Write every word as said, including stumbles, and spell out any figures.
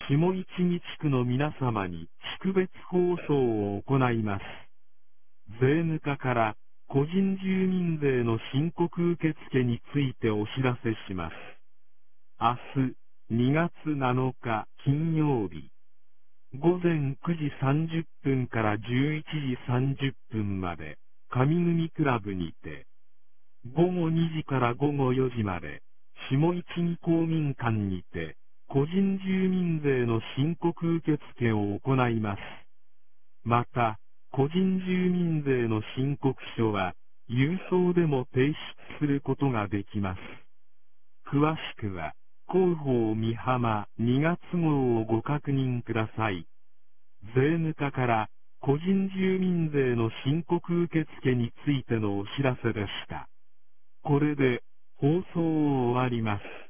下市見地区の皆様に識別放送を行います。税務課から個人住民税の申告受付についてお知らせします。明日にがつなのか金曜日、ごぜんくじさんじゅっぷんからじゅういちじさんじゅっぷんまで、上組クラブにて、ごごにじからごごよじまで、下市見公民館にて、個人住民税の申告受付を行います。また、個人住民税の申告書は、郵送でも提出することができます。詳しくは、広報美浜にがつ号をご確認ください。税務課から個人住民税の申告受付についてのお知らせでした。これで放送を終わります。